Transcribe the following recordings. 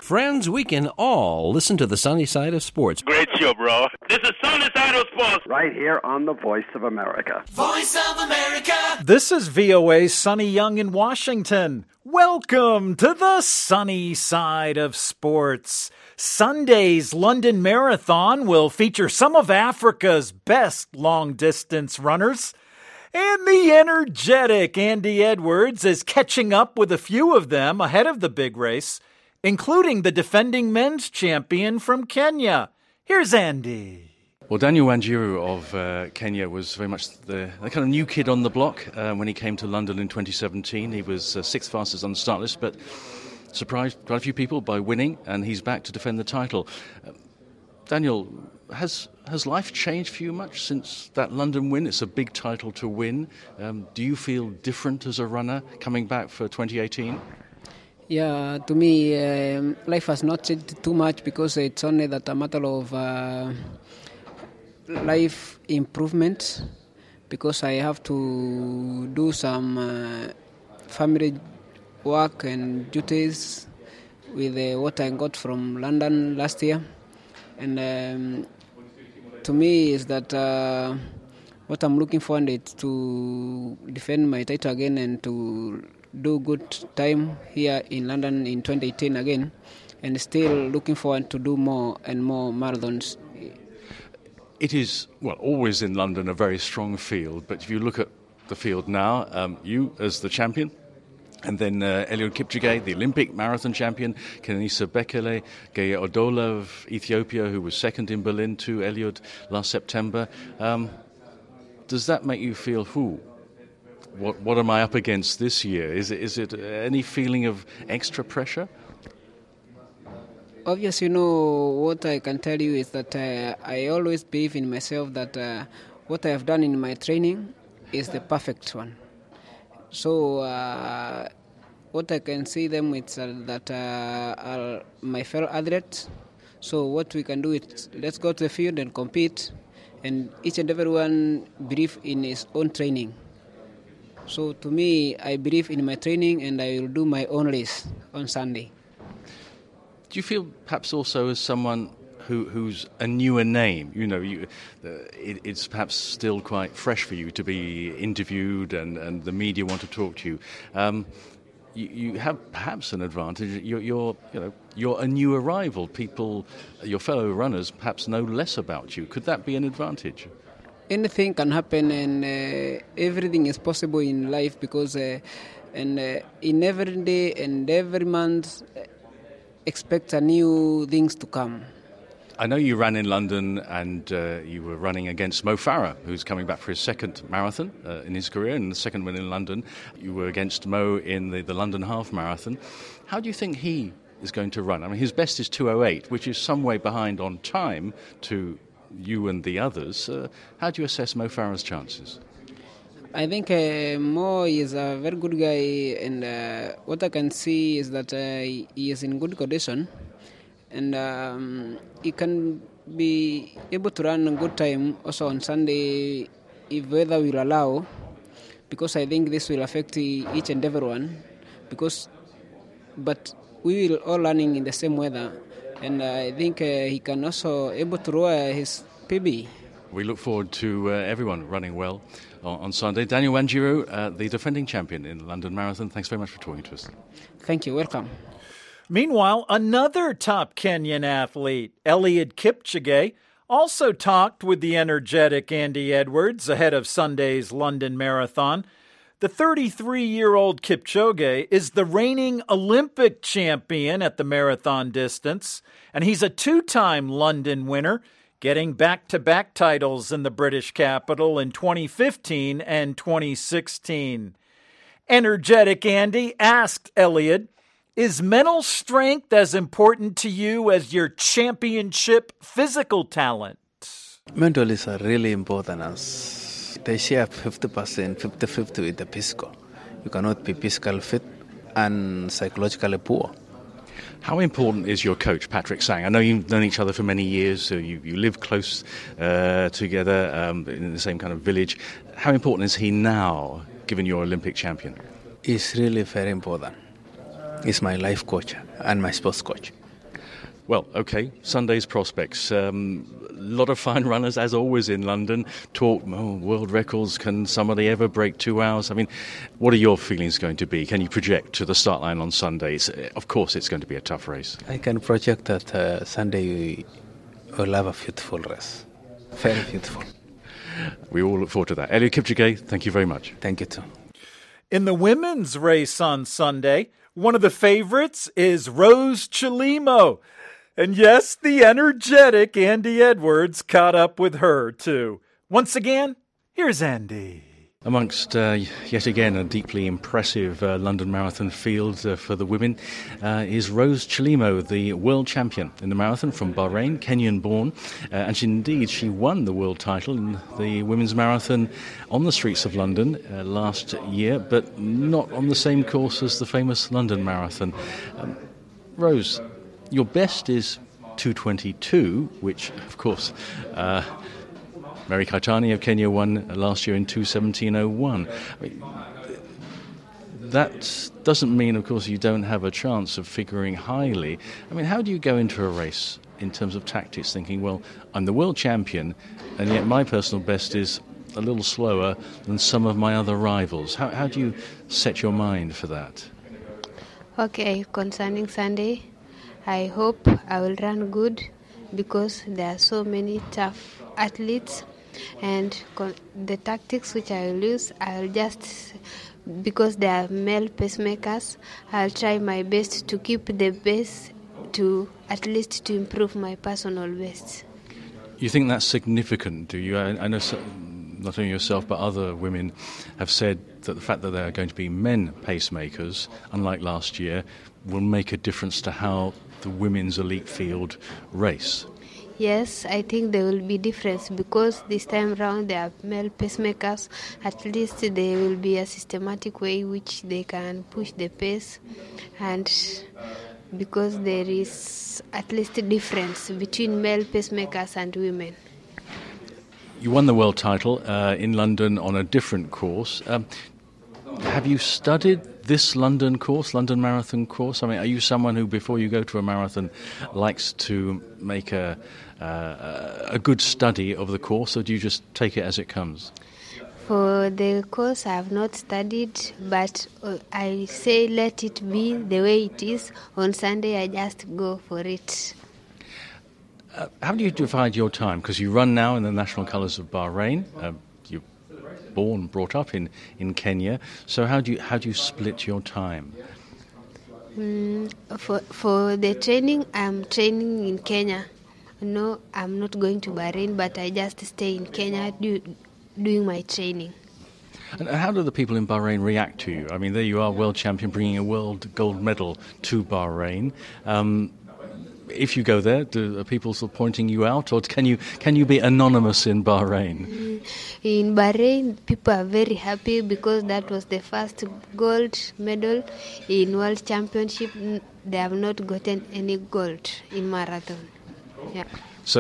Friends, we can all listen to the sunny side of sports. Great show, bro. This is Sunny Side of Sports. Right here on the Voice of America. Voice of America. This is VOA's Sonny Young in Washington. Welcome to the sunny side of sports. Sunday's London Marathon will feature some of Africa's best long-distance runners. And the energetic Andy Edwards is catching up with a few of them ahead of the big race, including the defending men's champion from Kenya. Here's Andy. Well, Daniel Wanjiru of Kenya was very much the kind of new kid on the block when he came to London in 2017. He was sixth fastest on the start list, but surprised quite a few people by winning, and he's back to defend the title. Daniel, has life changed for you much since that London win? It's a big title to win. Do you feel different as a runner coming back for 2018? Yeah, to me, life has not changed too much because it's only that a matter of life improvement, because I have to do some family work and duties with what I got from London last year. And to me is that what I'm looking for is to defend my title again and to do good time here in London in 2018 again, and still looking forward to do more and more marathons. It is, well, always in London a very strong field, but if you look at the field now, you as the champion, and then Eliud Kipchoge, the Olympic marathon champion, Kenenisa Bekele, Geye Odola of Ethiopia, who was second in Berlin to Eliud last September. Does that make you feel, what am I up against this year? Is it any feeling of extra pressure? Obviously, what I can tell you is that I always believe in myself that what I have done in my training is the perfect one. So what I can see them with that are my fellow athletes. So what we can do is let's go to the field and compete, and each and everyone believe in his own training. So to me, I believe in my training, and I will do my own race on Sunday. Do you feel perhaps also as someone who's a newer name? It's perhaps still quite fresh for you to be interviewed, and the media want to talk to you. You have perhaps an advantage. You're a new arrival. People, your fellow runners, perhaps know less about you. Could that be an advantage? Anything can happen, and everything is possible in life because in every day and every month expect new things to come. I know you ran in London, and you were running against Mo Farah, who's coming back for his second marathon in his career, and the second one in London. You were against Mo in the London Half Marathon. How do you think he is going to run? I mean, his best is 2:08, which is some way behind on time to you and the others. How do you assess Mo Farah's chances? I think Mo is a very good guy, and what I can see is that he is in good condition, and he can be able to run a good time also on Sunday if weather will allow, because I think this will affect each and everyone, but we will all running in the same weather, and I think he can also able to roll his PB. We look forward to everyone running well on Sunday. Daniel Wanjiru, the defending champion in the London Marathon, thanks very much for talking to us. Thank you. Welcome. Meanwhile, another top Kenyan athlete, Eliud Kipchoge, also talked with the energetic Andy Edwards ahead of Sunday's London Marathon. The 33-year-old Kipchoge is the reigning Olympic champion at the marathon distance, and he's a two-time London winner, getting back-to-back titles in the British capital in 2015 and 2016. Energetic Andy asked Eliud, is mental strength as important to you as your championship physical talent? Mental is really important as they share 50%, 50-50 with the physical. You cannot be physically fit and psychologically poor. How important is your coach, Patrick Sang? I know you've known each other for many years, so you live close together in the same kind of village. How important is he now, given you're Olympic champion? He's really very important. He's my life coach and my sports coach. Well, okay, Sunday's prospects. A lot of fine runners, as always in London. Talk, world records, can somebody ever break 2 hours? I mean, what are your feelings going to be? Can you project to the start line on Sundays? Of course, it's going to be a tough race. I can project that Sunday we'll have a beautiful race. Very beautiful. We all look forward to that. Eliud Kipchoge, thank you very much. Thank you too. In the women's race on Sunday, one of the favorites is Rose Chelimo. And yes, the energetic Andy Edwards caught up with her, too. Once again, here's Andy. Amongst, yet again, a deeply impressive London Marathon field for the women is Rose Chelimo, the world champion in the marathon from Bahrain, Kenyan-born. And she won the world title in the women's marathon on the streets of London last year, but not on the same course as the famous London Marathon. Rose, your best is 2:22, which, of course, Mary Keitany of Kenya won last year in 2:17:01. I mean, that doesn't mean, of course, you don't have a chance of figuring highly. I mean, how do you go into a race in terms of tactics, thinking, well, I'm the world champion, and yet my personal best is a little slower than some of my other rivals? How do you set your mind for that? Okay, concerning Sunday, I hope I will run good because there are so many tough athletes, and the tactics which I will use, I'll just, because they are male pacemakers, I'll try my best to keep the best, to at least to improve my personal best. You think that's significant, do you? I know not only yourself but other women have said that the fact that there are going to be men pacemakers, unlike last year, will make a difference to how the women's elite field race. Yes, I think there will be difference because this time round there are male pacemakers. At least there will be a systematic way which they can push the pace, and because there is at least a difference between male pacemakers and women. You won the world title in London on a different course. Have you studied this London Marathon course? I mean, are you someone who, before you go to a marathon, likes to make a good study of the course, or do you just take it as it comes? For the course, I have not studied, but I say let it be the way it is. On Sunday, I just go for it. How do you divide your time? Because you run now in the national colours of Bahrain. You're brought up in Kenya. So how do you split your time? For the training, I'm training in Kenya. No, I'm not going to Bahrain, but I just stay in Kenya doing my training. And how do the people in Bahrain react to you? I mean, there you are, world champion, bringing a world gold medal to Bahrain. If you go there, are people still pointing you out, or can you be anonymous in Bahrain? In Bahrain, people are very happy because that was the first gold medal in World Championship. They have not gotten any gold in marathon. Yeah. So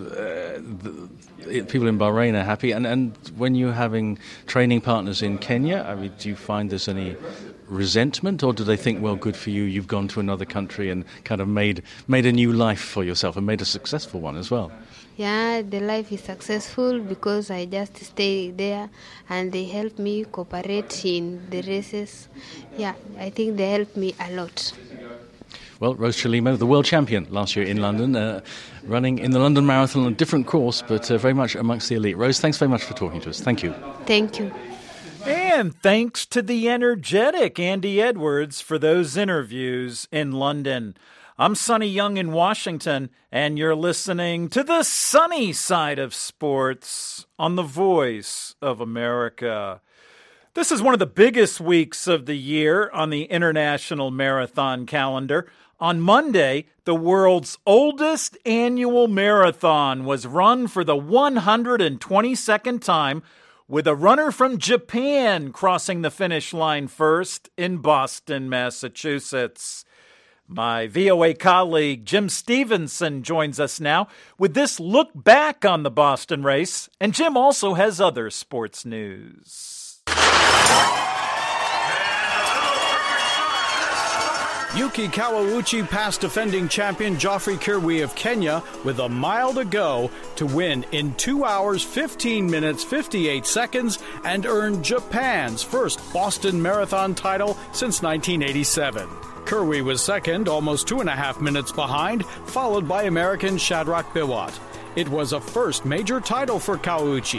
people in Bahrain are happy, and when you're having training partners in Kenya, I mean, do you find there's any resentment, or do they think, well, good for you, you've gone to another country and kind of made a new life for yourself and made a successful one as well? Yeah, the life is successful because I just stay there and they help me cooperate in the races. Yeah, I think they help me a lot. Well, Rose Chelimo, the world champion last year in London, running in the London Marathon on a different course, but very much amongst the elite. Rose, thanks very much for talking to us. Thank you. Thank you. And thanks to the energetic Andy Edwards for those interviews in London. I'm Sonny Young in Washington, and you're listening to the sunny side of sports on the Voice of America. This is one of the biggest weeks of the year on the International Marathon calendar. On Monday, the world's oldest annual marathon was run for the 122nd time, with a runner from Japan crossing the finish line first in Boston, Massachusetts. My VOA colleague Jim Stevenson joins us now with this look back on the Boston race, and Jim also has other sports news. Yuki Kawauchi passed defending champion Geoffrey Kirui of Kenya with a mile to go to win in 2 hours, 15 minutes, 58 seconds and earn Japan's first Boston Marathon title since 1987. Kirui was second, almost 2.5 minutes behind, followed by American Shadrach Biwott. It was a first major title for Kawauchi.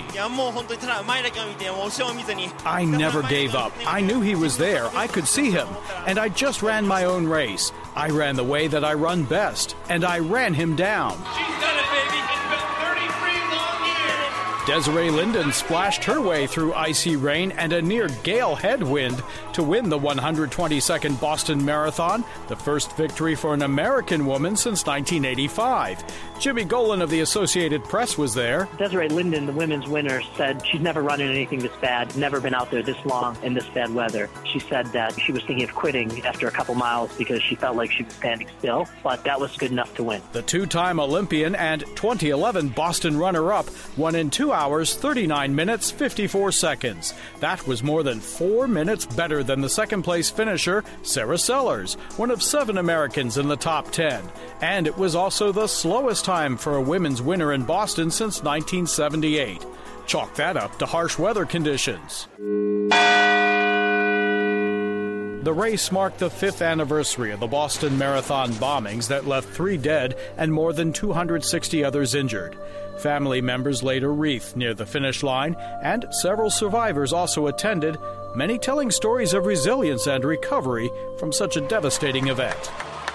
I never gave up. I knew he was there. I could see him. And I just ran my own race. I ran the way that I run best. And I ran him down. She's done it, baby. It's been 33 long years. Desiree Linden splashed her way through icy rain and a near gale headwind to win the 122nd Boston Marathon, the first victory for an American woman since 1985. Jimmy Golan of the Associated Press was there. Desiree Linden, the women's winner, said she's never run in anything this bad, never been out there this long in this bad weather. She said that she was thinking of quitting after a couple miles because she felt like she was standing still, but that was good enough to win. The two-time Olympian and 2011 Boston runner-up won in 2 hours, 39 minutes, 54 seconds. That was more than 4 minutes better than the second-place finisher, Sarah Sellers, one of 7 Americans in the top 10. And it was also the slowest time for a women's winner in Boston since 1978. Chalk that up to harsh weather conditions. The race marked the 5th anniversary of the Boston Marathon bombings that left 3 dead and more than 260 others injured. Family members laid a wreath near the finish line, and several survivors also attended, many telling stories of resilience and recovery from such a devastating event.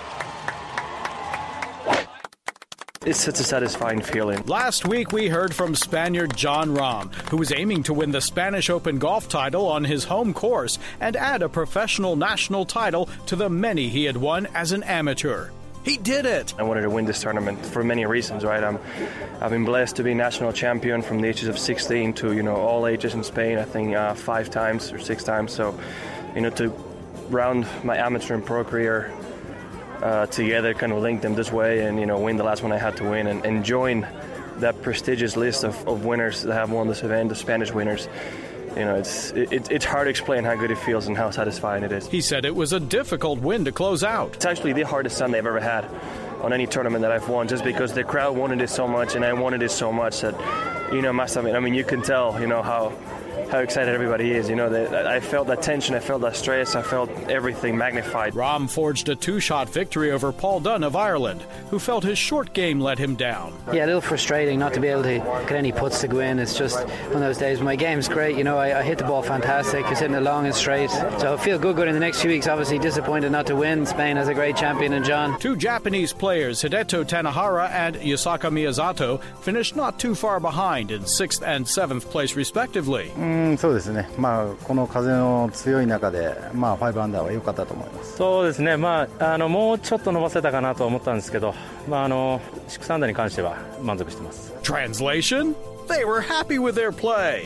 It's such a satisfying feeling. Last week we heard from Spaniard Jon Rahm, who was aiming to win the Spanish Open golf title on his home course and add a professional national title to the many he had won as an amateur. He did it! I wanted to win this tournament for many reasons, right? I've been blessed to be national champion from the ages of 16 to, all ages in Spain, I think 5 times or 6 times. So, to round my amateur and pro career together, kind of link them this way and, win the last one I had to win and join that prestigious list of winners that have won this event, the Spanish winners. It's hard to explain how good it feels and how satisfying it is. He said it was a difficult win to close out. It's actually the hardest Sunday I've ever had on any tournament that I've won, just because the crowd wanted it so much and I wanted it so much that, you can tell, how excited everybody is. I felt that tension, I felt that stress, I felt everything magnified. Rahm forged a 2-shot victory over Paul Dunne of Ireland, who felt his short game let him down. Yeah, a little frustrating not to be able to get any putts to go in. It's just one of those days. My game's great, I hit the ball fantastic, I was hitting it long and straight. So I feel good in the next few weeks. Obviously disappointed not to win. Spain has a great champion in John. 2 Japanese players, Hideto Tanahara and Yusaka Miyazato, finished not too far behind in 6th and 7th place respectively. そうですね、この風の強い中で、5アンダーは良かったと思います。そうですね、もうちょっと伸ばせたかなと思ったんですけど、6アンダーに関しては満足してます。 Translation? They were happy with their play.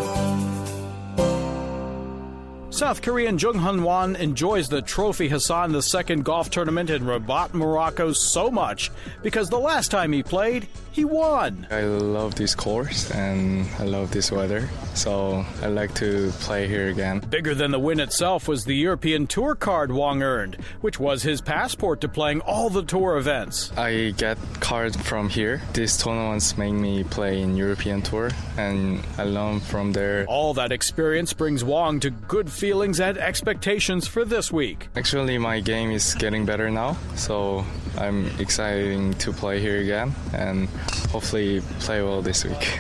South Korean Jung Hun-won enjoys the Trophy Hassan II golf tournament in Rabat, Morocco so much because the last time he played, he won. I love this course and I love this weather, so I like to play here again. Bigger than the win itself was the European Tour card Wong earned, which was his passport to playing all the tour events. I get cards from here. These tournaments make me play in European Tour, and I learn from there. All that experience brings Wong to good feelings and expectations for this week. Actually, my game is getting better now, so I'm excited to play here again and hopefully play well this week.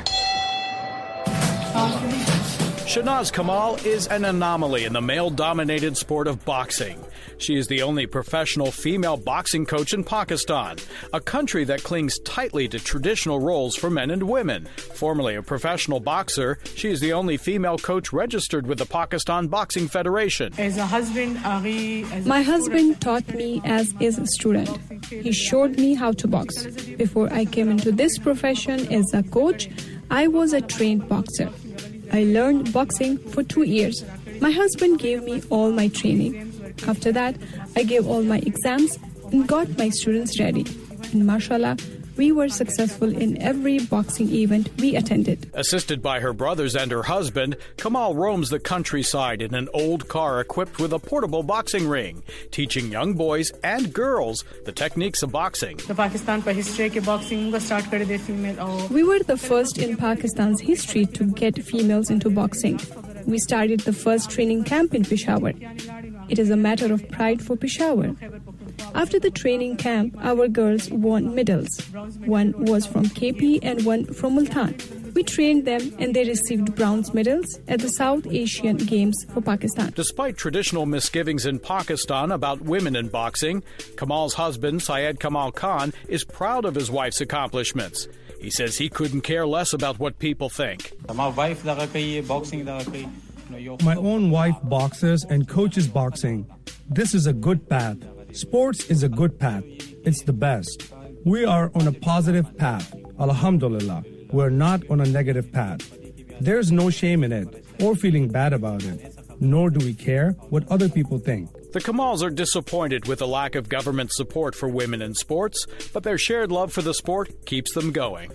Shahnaz Kamal is an anomaly in the male-dominated sport of boxing. She is the only professional female boxing coach in Pakistan, a country that clings tightly to traditional roles for men and women. Formerly a professional boxer, she is the only female coach registered with the Pakistan Boxing Federation. My husband taught me as a student. He showed me how to box. Before I came into this profession as a coach, I was a trained boxer. I learned boxing for 2 years. My husband gave me all my training. After that, I gave all my exams and got my students ready. And mashallah, We were successful in every boxing event we attended. Assisted by her brothers and her husband, Kamal roams the countryside in an old car equipped with a portable boxing ring, teaching young boys and girls the techniques of boxing. We were the first in Pakistan's history to get females into boxing. We started the first training camp in Peshawar. It is a matter of pride for Peshawar. After the training camp, our girls won medals. One was from KP and one from Multan. We trained them and they received bronze medals at the South Asian Games for Pakistan. Despite traditional misgivings in Pakistan about women in boxing, Kamal's husband, Syed Kamal Khan, is proud of his wife's accomplishments. He says he couldn't care less about what people think. My own wife boxes and coaches boxing. This is a good path. Sports is a good path. It's the best. We are on a positive path. Alhamdulillah. We're not on a negative path. There's no shame in it or feeling bad about it, nor do we care what other people think. The Kamals are disappointed with the lack of government support for women in sports, but their shared love for the sport keeps them going.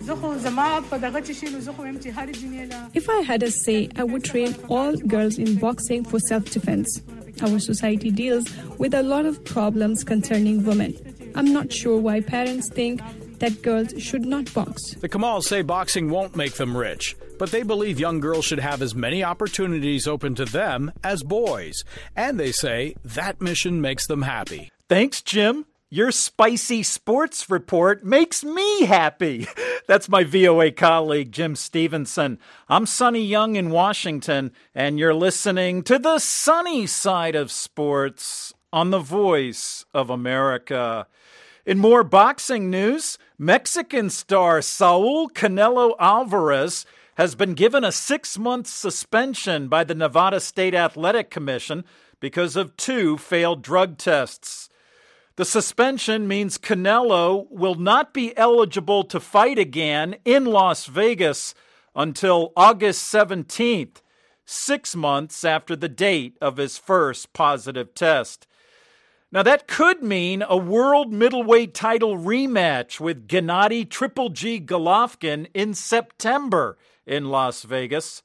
If I had a say, I would train all girls in boxing for self-defense. Our society deals with a lot of problems concerning women. I'm not sure why parents think that girls should not box. The Kamals say boxing won't make them rich, but they believe young girls should have as many opportunities open to them as boys. And they say that mission makes them happy. Thanks, Jim. Your spicy sports report makes me happy. That's my VOA colleague, Jim Stevenson. I'm Sonny Young in Washington, and you're listening to the sunny side of sports on the Voice of America. In more boxing news, Mexican star Saul Canelo Alvarez has been given a 6-month suspension by the Nevada State Athletic Commission because of 2 failed drug tests. The suspension means Canelo will not be eligible to fight again in Las Vegas until August 17th, 6 months after the date of his first positive test. Now, that could mean a world middleweight title rematch with Gennady Triple G Golovkin in September in Las Vegas.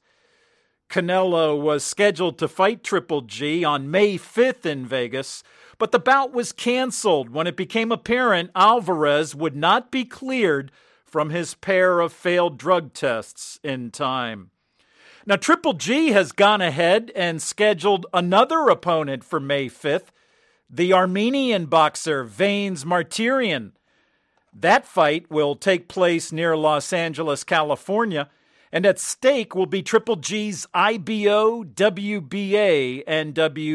Canelo was scheduled to fight Triple G on May 5th in Vegas, but the bout was canceled when it became apparent Alvarez would not be cleared from his pair of failed drug tests in time. Now, Triple G has gone ahead and scheduled another opponent for May 5th, the Armenian boxer Vanes Martirian. That fight will take place near Los Angeles, California, and at stake will be Triple G's IBO, WBA, and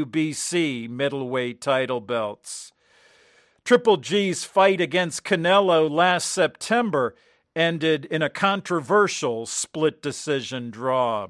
WBC middleweight title belts. Triple G's fight against Canelo last September ended in a controversial split decision draw.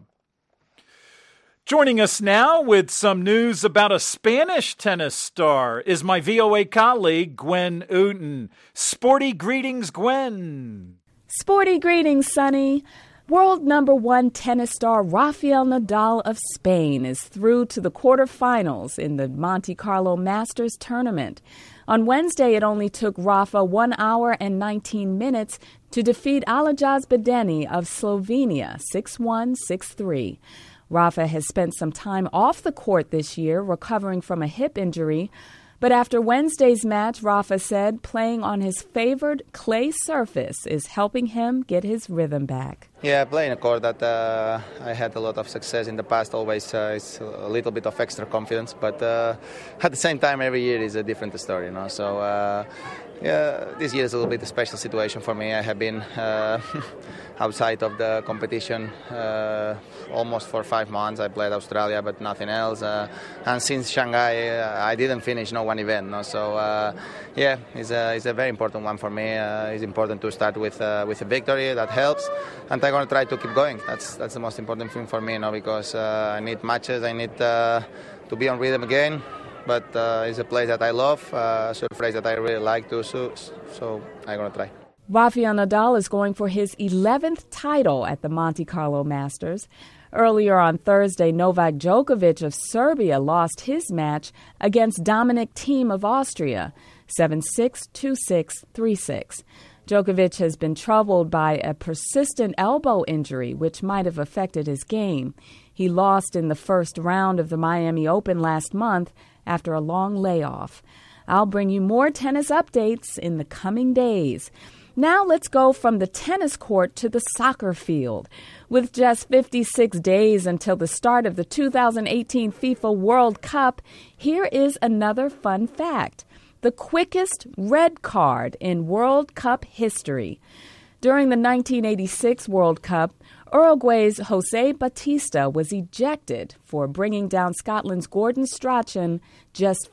Joining us now with some news about a Spanish tennis star is my VOA colleague, Gwen Uten. Sporty greetings, Gwen. Sporty greetings, Sonny. World number 1 tennis star Rafael Nadal of Spain is through to the quarterfinals in the Monte Carlo Masters tournament. On Wednesday, it only took Rafa 1 hour and 19 minutes to defeat Alojz Bedeni of Slovenia 6-1, 6-3. Rafa has spent some time off the court this year, recovering from a hip injury. But after Wednesday's match, Rafa said playing on his favored clay surface is helping him get his rhythm back. Yeah, playing a court that I had a lot of success in the past always is a little bit of extra confidence. But at the same time, every year is a different story, you know. So this year is a little bit a special situation for me. I have been outside of the competition almost for 5 months. I played Australia, but nothing else. And since Shanghai, I didn't finish one event. No? So it's a very important one for me. It's important to start with a victory. That helps, and I'm going to try to keep going. That's the most important thing for me, because I need matches. I need to be on rhythm again. But it's a place that I love, a surface that I really like to, so I'm going to try. Rafael Nadal is going for his 11th title at the Monte Carlo Masters. Earlier on Thursday, Novak Djokovic of Serbia lost his match against Dominic Thiem of Austria, 7-6, 2-6, 3-6. Djokovic has been troubled by a persistent elbow injury, which might have affected his game. He lost in the first round of the Miami Open last month after a long layoff. I'll bring you more tennis updates in the coming days. Now let's go from the tennis court to the soccer field. With just 56 days until the start of the 2018 FIFA World Cup, here is another fun fact. The quickest red card in World Cup history. During the 1986 World Cup, Uruguay's José Batista was ejected for bringing down Scotland's Gordon Strachan just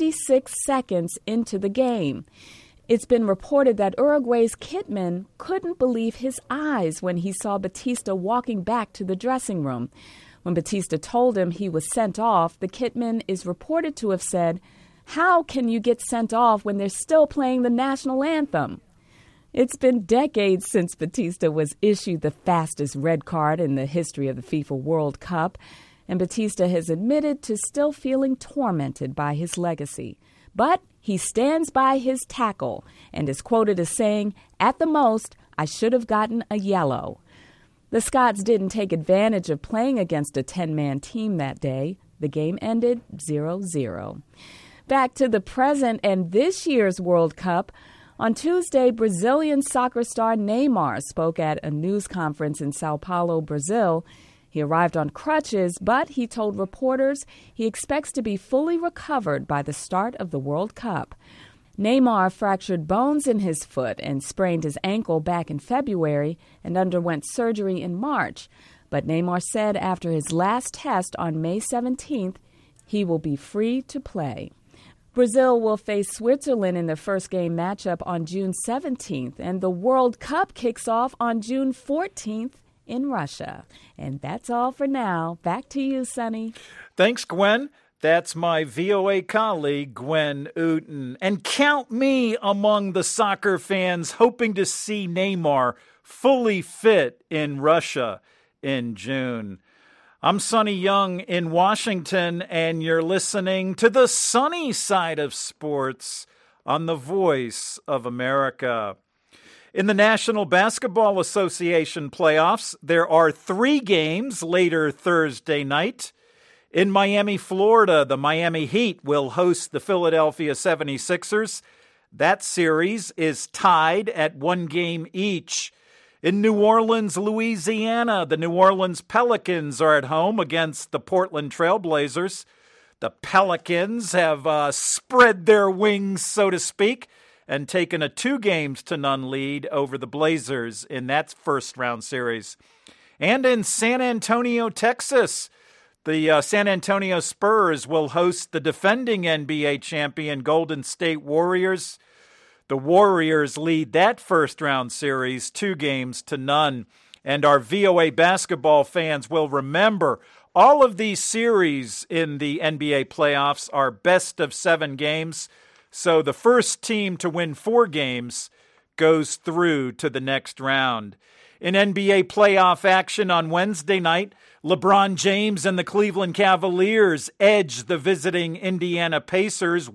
56 seconds into the game. It's been reported that Uruguay's kitman couldn't believe his eyes when he saw Batista walking back to the dressing room. When Batista told him he was sent off, the kitman is reported to have said, "How can you get sent off when they're still playing the national anthem?" It's been decades since Batista was issued the fastest red card in the history of the FIFA World Cup, and Batista has admitted to still feeling tormented by his legacy. But he stands by his tackle and is quoted as saying, "At the most, I should have gotten a yellow." The Scots didn't take advantage of playing against a 10-man team that day. The game ended 0-0. Back to the present and this year's World Cup. On Tuesday, Brazilian soccer star Neymar spoke at a news conference in Sao Paulo, Brazil. He arrived on crutches, but he told reporters he expects to be fully recovered by the start of the World Cup. Neymar fractured bones in his foot and sprained his ankle back in February and underwent surgery in March. But Neymar said after his last test on May 17th, he will be free to play. Brazil will face Switzerland in their first game matchup on June 17th, and the World Cup kicks off on June 14th in Russia. And that's all for now. Back to you, Sonny. Thanks, Gwen. That's my VOA colleague, Gwen Uten. And count me among the soccer fans hoping to see Neymar fully fit in Russia in June. I'm Sonny Young in Washington, and you're listening to the sunny side of sports on the Voice of America. In the National Basketball Association playoffs, there are 3 games later Thursday night. In Miami, Florida, the Miami Heat will host the Philadelphia 76ers. That series is tied at 1 game each. In New Orleans, Louisiana, the New Orleans Pelicans are at home against the Portland Trail Blazers. The Pelicans have spread their wings, so to speak, and taken a 2-0 lead over the Blazers in that first-round series. And in San Antonio, Texas, the San Antonio Spurs will host the defending NBA champion Golden State Warriors. The Warriors lead that first-round series 2-0. And our VOA basketball fans will remember all of these series in the NBA playoffs are best-of-7 games. So the first team to win 4 games goes through to the next round. In NBA playoff action on Wednesday night, LeBron James and the Cleveland Cavaliers edged the visiting Indiana Pacers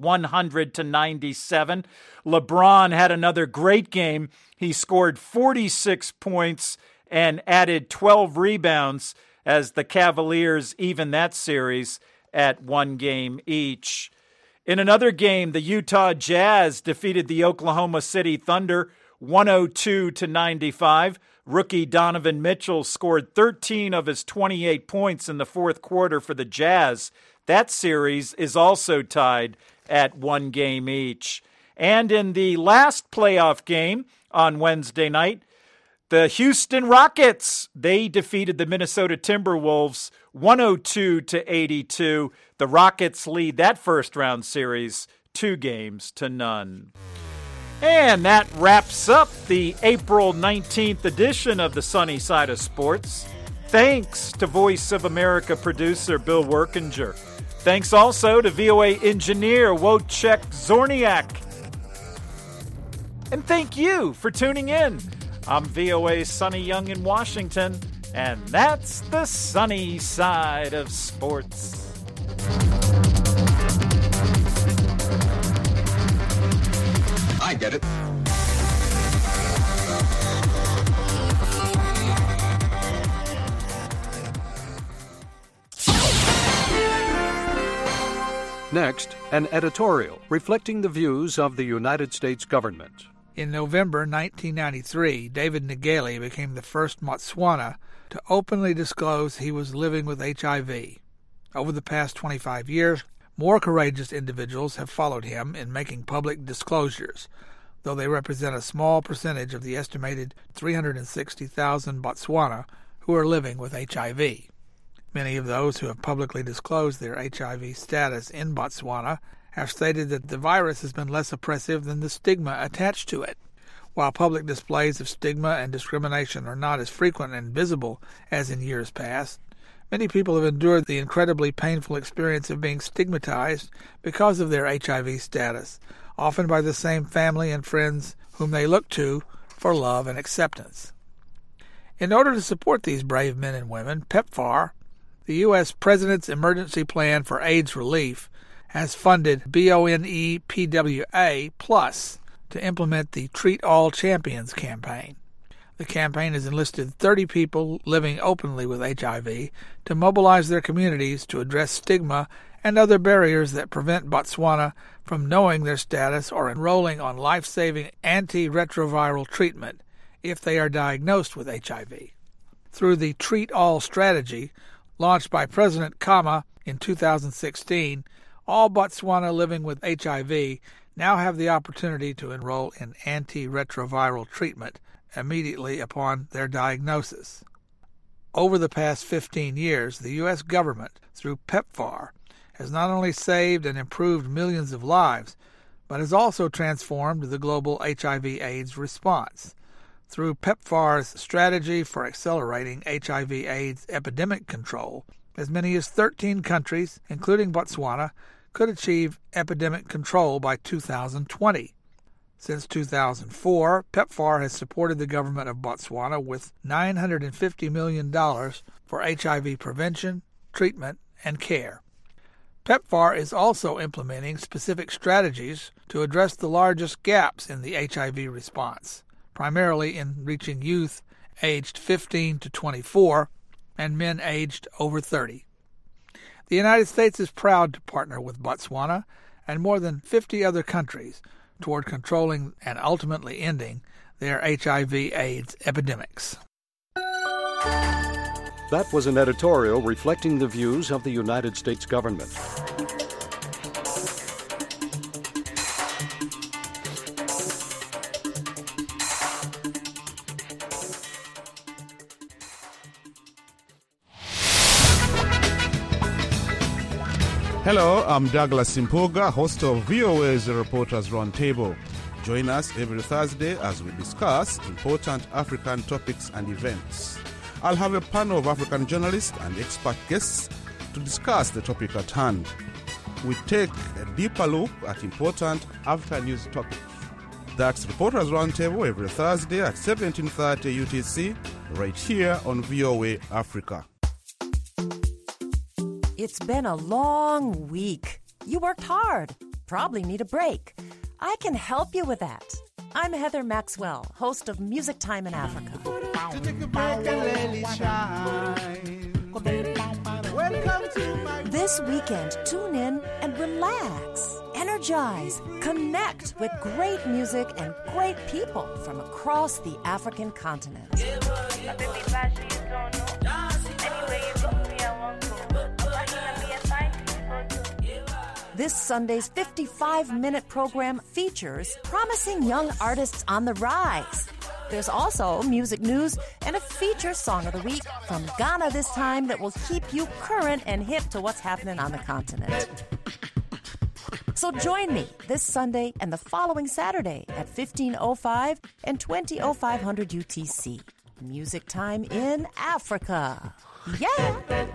100-97. LeBron had another great game. He scored 46 points and added 12 rebounds as the Cavaliers even that series at 1 game each. In another game, the Utah Jazz defeated the Oklahoma City Thunder 102-95. Rookie Donovan Mitchell scored 13 of his 28 points in the fourth quarter for the Jazz. That series is also tied at 1 game each. And in the last playoff game on Wednesday night, the Houston Rockets, they defeated the Minnesota Timberwolves 102-82. The Rockets lead that first-round series 2-0. And that wraps up the April 19th edition of the Sunny Side of Sports. Thanks to Voice of America producer Bill Workinger. Thanks also to VOA engineer Wojciech Zorniak. And thank you for tuning in. I'm VOA's Sonny Young in Washington, and that's the Sunny Side of Sports. I get it. Next, an editorial reflecting the views of the United States government. In November 1993, David Ngele became the first Botswana to openly disclose he was living with HIV. Over the past 25 years, more courageous individuals have followed him in making public disclosures, though they represent a small percentage of the estimated 360,000 Botswana who are living with HIV. Many of those who have publicly disclosed their HIV status in Botswana have stated that the virus has been less oppressive than the stigma attached to it. While public displays of stigma and discrimination are not as frequent and visible as in years past, many people have endured the incredibly painful experience of being stigmatized because of their HIV status, often by the same family and friends whom they look to for love and acceptance. In order to support these brave men and women, PEPFAR, the U.S. President's Emergency Plan for AIDS Relief, has funded BONEPWA Plus to implement the Treat All Champions campaign. The campaign has enlisted 30 people living openly with HIV to mobilize their communities to address stigma and other barriers that prevent Botswana from knowing their status or enrolling on life-saving antiretroviral treatment if they are diagnosed with HIV. Through the Treat All strategy, launched by President Khama in 2016, all Botswana living with HIV now have the opportunity to enroll in antiretroviral treatment immediately upon their diagnosis. Over the past 15 years, the U.S. government, through PEPFAR, has not only saved and improved millions of lives, but has also transformed the global HIV/AIDS response. Through PEPFAR's strategy for accelerating HIV/AIDS epidemic control, as many as 13 countries, including Botswana, could achieve epidemic control by 2020. Since 2004, PEPFAR has supported the government of Botswana with $950 million for HIV prevention, treatment, and care. PEPFAR is also implementing specific strategies to address the largest gaps in the HIV response, primarily in reaching youth aged 15 to 24 and men aged over 30. The United States is proud to partner with Botswana and more than 50 other countries toward controlling and ultimately ending their HIV/AIDS epidemics. That was an editorial reflecting the views of the United States government. Hello, I'm Douglas Simpoga, host of VOA's Reporters Roundtable. Join us every Thursday as we discuss important African topics and events. I'll have a panel of African journalists and expert guests to discuss the topic at hand. We take a deeper look at important African news topics. That's Reporters Roundtable every Thursday at 17:30 UTC, right here on VOA Africa. It's been a long week. You worked hard. Probably need a break. I can help you with that. I'm Heather Maxwell, host of Music Time in Africa. This weekend, tune in and relax, energize, connect with great music and great people from across the African continent. This Sunday's 55-minute program features promising young artists on the rise. There's also music news and a feature song of the week from Ghana this time that will keep you current and hip to what's happening on the continent. So join me this Sunday and the following Saturday at 15:05 and 20:0500 UTC. Music Time in Africa. Yeah!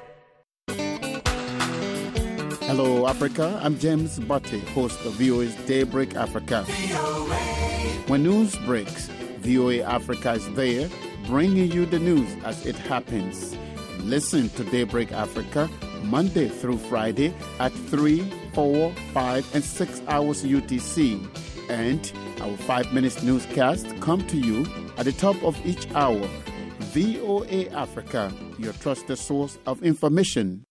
Hello, Africa. I'm James Butte, host of VOA's Daybreak Africa. When news breaks, VOA Africa is there, bringing you the news as it happens. Listen to Daybreak Africa Monday through Friday at 3, 4, 5, and 6 hours UTC. And our 5-minute newscast come to you at the top of each hour. VOA Africa, your trusted source of information.